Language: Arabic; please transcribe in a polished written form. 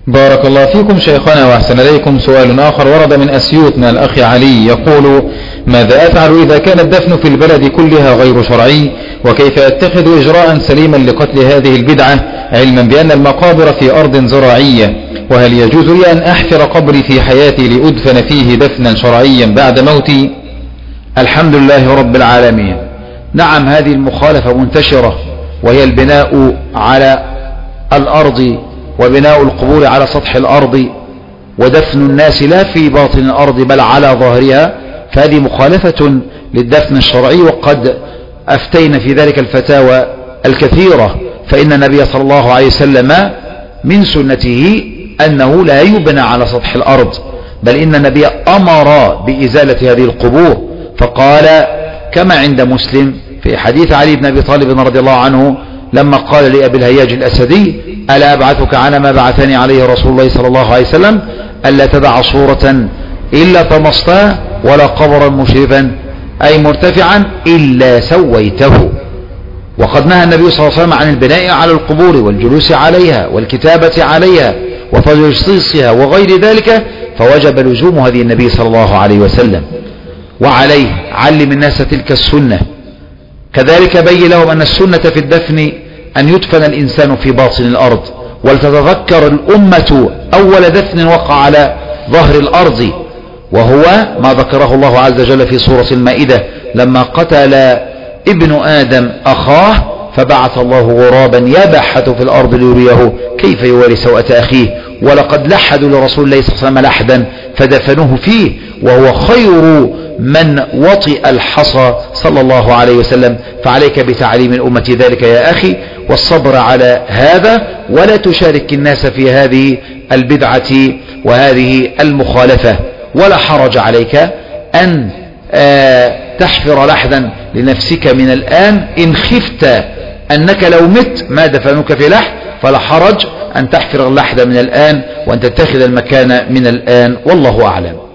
بارك الله فيكم شيخنا وأحسن إليكم. سؤال آخر ورد من أسيوط من الأخ علي يقول: ماذا أفعل إذا كان الدفن في البلد كلها غير شرعي؟ وكيف أتخذ إجراء سليما لقتل هذه البدعة علما بأن المقابر في أرض زراعية؟ وهل يجوز لي أن أحفر قبري في حياتي لأدفن فيه دفنا شرعيا بعد موتي؟ الحمد لله رب العالمين. نعم، هذه المخالفة منتشرة، وهي البناء على الأرض وبناء القبور على سطح الأرض ودفن الناس لا في باطن الأرض بل على ظهرها، فهذه مخالفة للدفن الشرعي، وقد أفتينا في ذلك الفتاوى الكثيرة. فإن النبي صلى الله عليه وسلم من سنته أنه لا يبنى على سطح الأرض، بل إن النبي أمر بإزالة هذه القبور، فقال كما عند مسلم في حديث علي بن أبي طالب رضي الله عنه لما قال لأبي الهياج الأسدي: ألا أبعثك على ما بعثني عليه رسول الله صلى الله عليه وسلم، ألا تدع صورة إلا طمستها ولا قبرا مشرفا أي مرتفعا إلا سويته. وقد نهى النبي صلى الله عليه وسلم عن البناء على القبور والجلوس عليها والكتابة عليها وتجصيصها وغير ذلك، فوجب لزوم هذه النبي صلى الله عليه وسلم. وعليه علم الناس تلك السنة. كذلك بين لهم أن السنة في الدفن أن يدفن الإنسان في باطن الأرض، ولتتذكر الأمة أول دفن وقع على ظهر الأرض، وهو ما ذكره الله عز وجل في سورة المائدة لما قتل ابن آدم أخاه فبعث الله غرابا يبحث في الأرض ليريه كيف يواري سوءة أخيه، ولقد لحدوا لرسول الله صلى الله عليه وسلم لحدا فدفنوه فيه، وهو خير من وطئ الحصى صلى الله عليه وسلم. فعليك بتعليم الأمة ذلك يا أخي، والصبر على هذا، ولا تشارك الناس في هذه البدعة وهذه المخالفة. ولا حرج عليك أن تحفر لحدا لنفسك من الآن، إن خفت أنك لو مت ما دفنوك في لحد، فلا حرج أن تحفر اللحد من الآن وأن تتخذ المكان من الآن، والله أعلم.